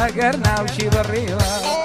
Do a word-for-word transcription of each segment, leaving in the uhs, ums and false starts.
قرنا وشي بالريوة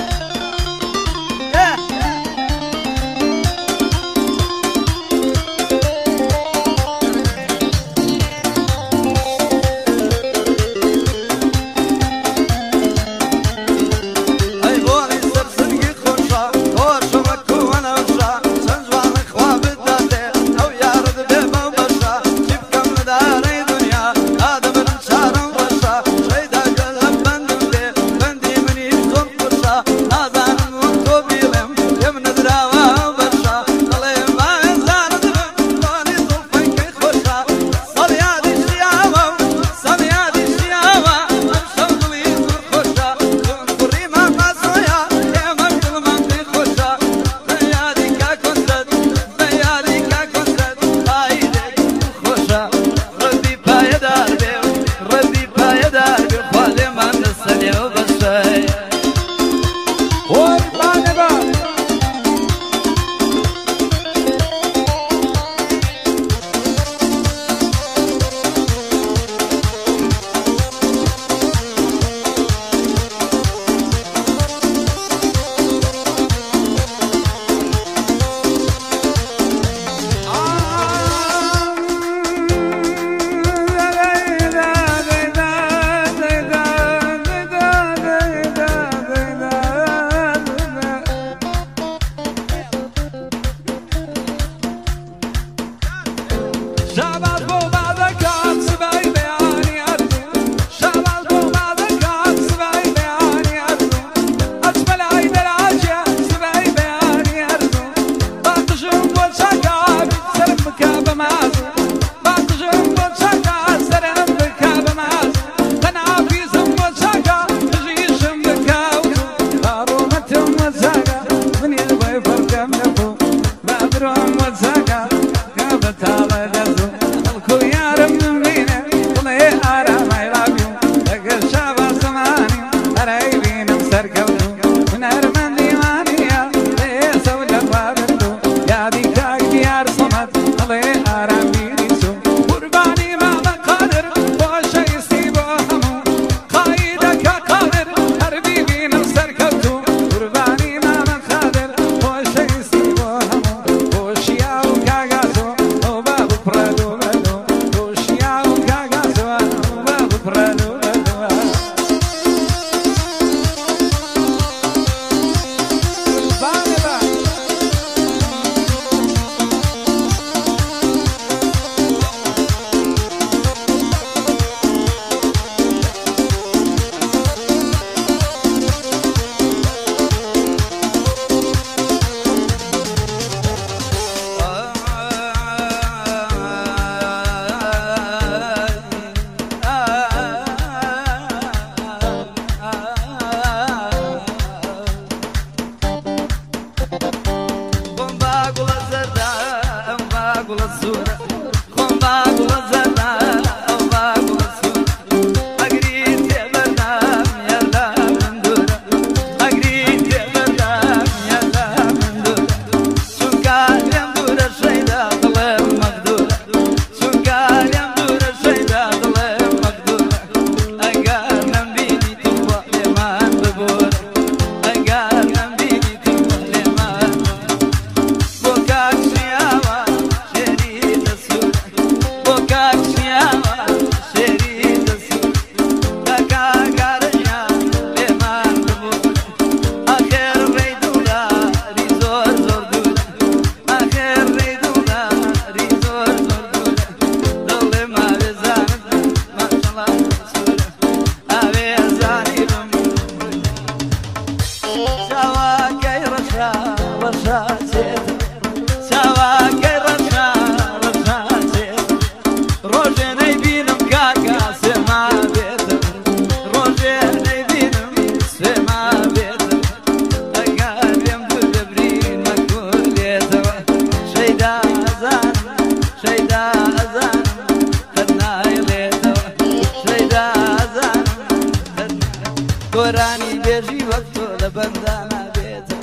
گۆرانی بێژی وەک تۆ لە بەندا نابێتە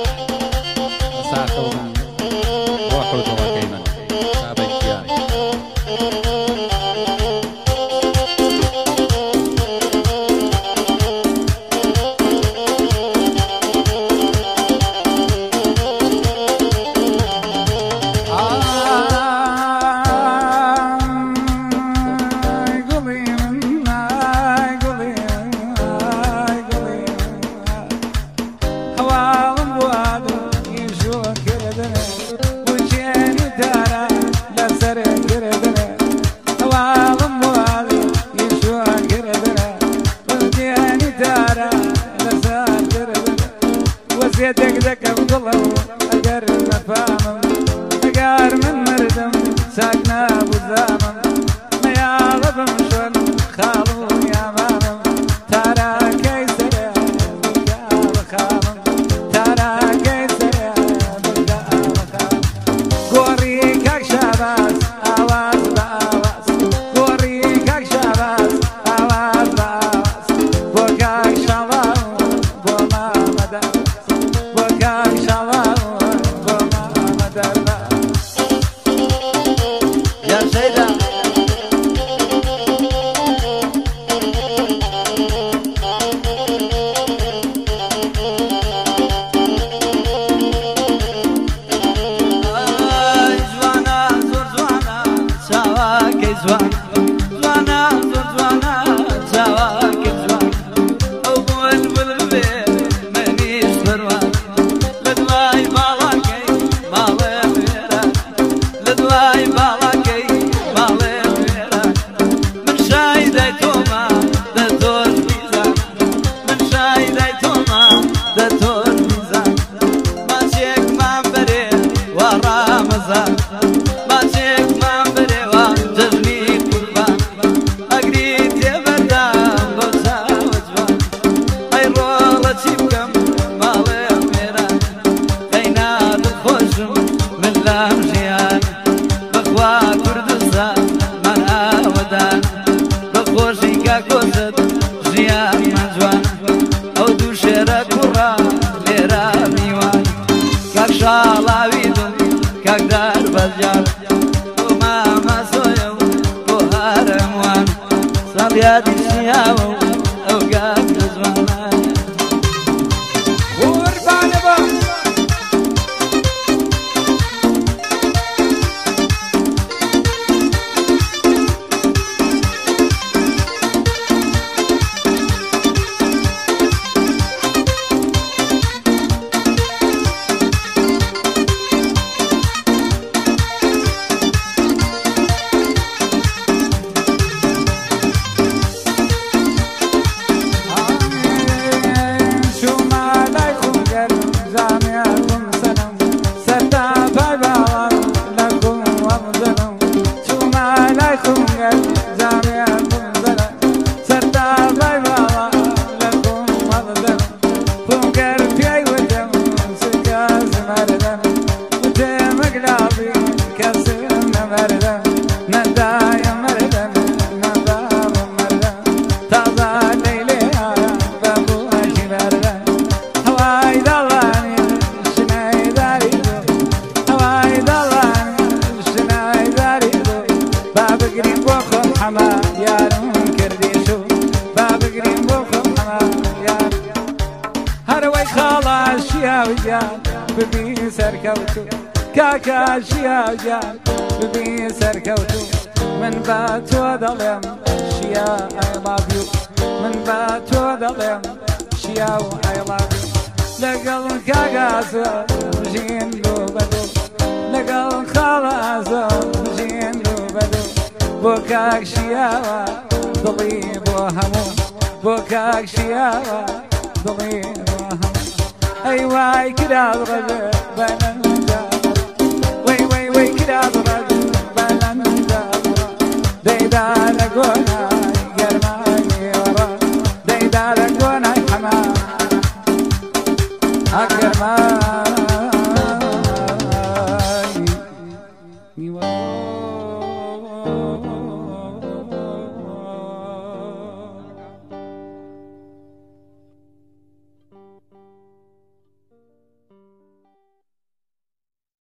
ساقە من ڕۆح و دڵەکەی من سابەکیان یار من مردم ساکنا بزامم میاغبم شون خالو یامامم تارا کیسره بگال خامم تارا کیسره بگال خامم گوری کاک شاباس آواز با آواز گوری کاک شاباس آواز با آواز بو کاک شالام بو مامدر بو کاک شالام بو مامدر يا سيدة زوانا زور زوانا سواكي زوان زوانا زور زوانا سواكي زوان أول بالغبير منيش بروان لدواي مالاكي مالي خيرات لدواي مالاكي مالي خيرات من شايدي توما دتور ميزان من شايدي توما دتور ميزان ماشيك ما بري ورا مزان ماشيك ما بري وجبني قربان أقريت يا بردان بوسا وجبان أي رولا تشيبكم مالي خيرات قينات الخوشم من لامجيان بخوا كردستان من آودان بخوشي كاكوزت جيان من جوان أو دو شيرا كورا ليرا ميوان كاك شالاويدم كاك دار بزجار وماما سويو وهارموان صالياتي شياو أو كاك دزوانا قربان با شو ما عليكم قلب زاميكم سلام ستا بابا لكم ومزلم شو ما عليكم قلب زاميكم سلام ستا بابا لكم ومزلم فوقر في وجم سكاز مردم وتم قلبي كسم مردم ندايا مردم ندام مردم تازا ليلي بابو هاشي مردم هواي دلاني شناي داريدو هواي دلاني شناي داريدو باب قريب بوخم حما يارم كرديشو باب قريب بوخم حما يارم هروي خلاص يا وجان ببي سركوتو كاكا شيا وجان ببي سركوتو من باتو ظلم شيا I love you من باتو ظلم شيا I love you لقل كاكاس جين لو بدو لقل خلاص جين لو بدو بوكاك شيا ضلي بوهمو بوكاك شيا ضلي بوهمو أيواي كدا الغدر بنا